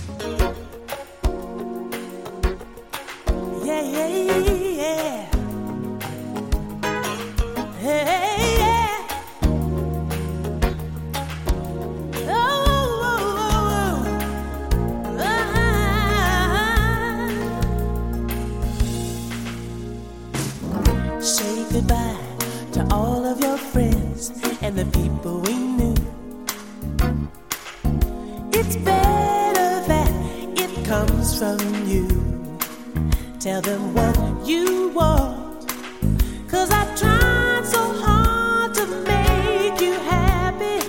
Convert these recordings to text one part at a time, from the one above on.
Yeah, yeah, yeah. Hey, yeah. Oh, oh, oh, oh. Say goodbye to all of your friends and the people we knew. It's better that it comes from you. Tell them what you want, 'cause I tried so hard to make you happy.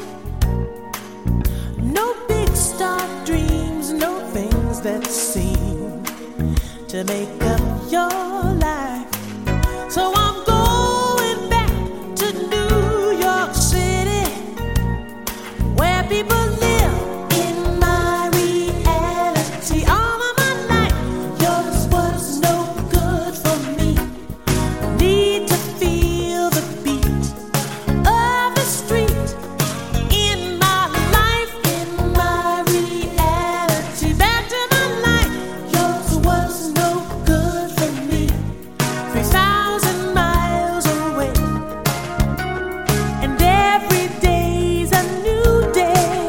No big star dreams, no things that seem to make up your life. So I'm going back to New York City, where people live in my reality. All of my life, yours was no good for me. Need to feel the beat of the street in my life, in my reality. Back to my life, yours was no good for me. 3,000 miles away, and every day's a new day.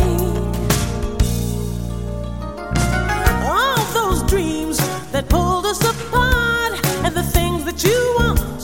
All those dreams that pulled us apart, and the things that you want,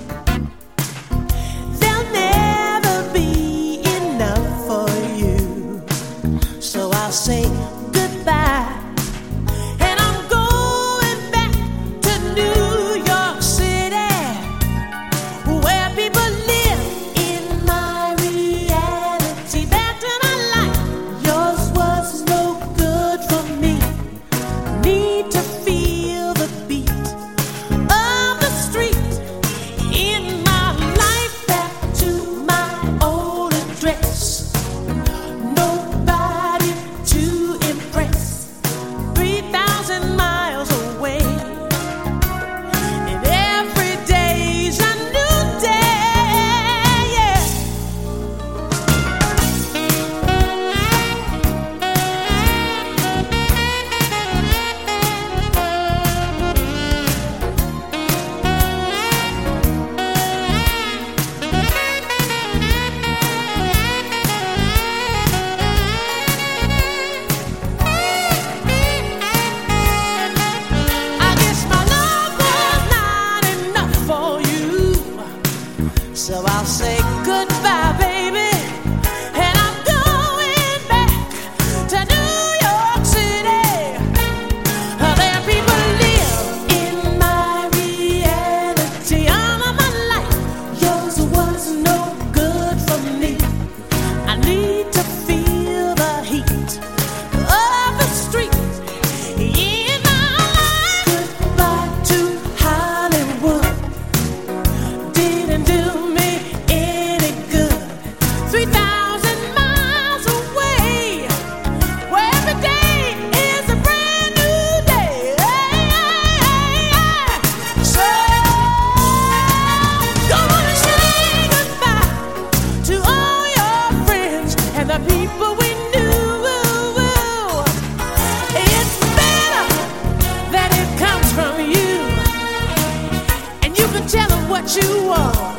they'll never be enough for you. So I'll say goodbye, and I'm going back to New York City, where people live in my reality. Back to my life, yours was no good for me. Need to feel the beat of the street in my life. Back to my old address, nobody to impress. 3,000 miles away, and every day's a new day. Yeah. I guess my love was not enough for you, so I'll say goodbye, baby, and I'm going back to New York City. There people live in my reality. All of my life, yours was no good for me. I need to feel the heat of the street in my life. Goodbye to Hollywood, didn't do me any good. 3,000 miles away, where every day is a brand new day. So gonna say goodbye to all your friends and the people we knew. It's better that it comes from you, and you can tell them what you want.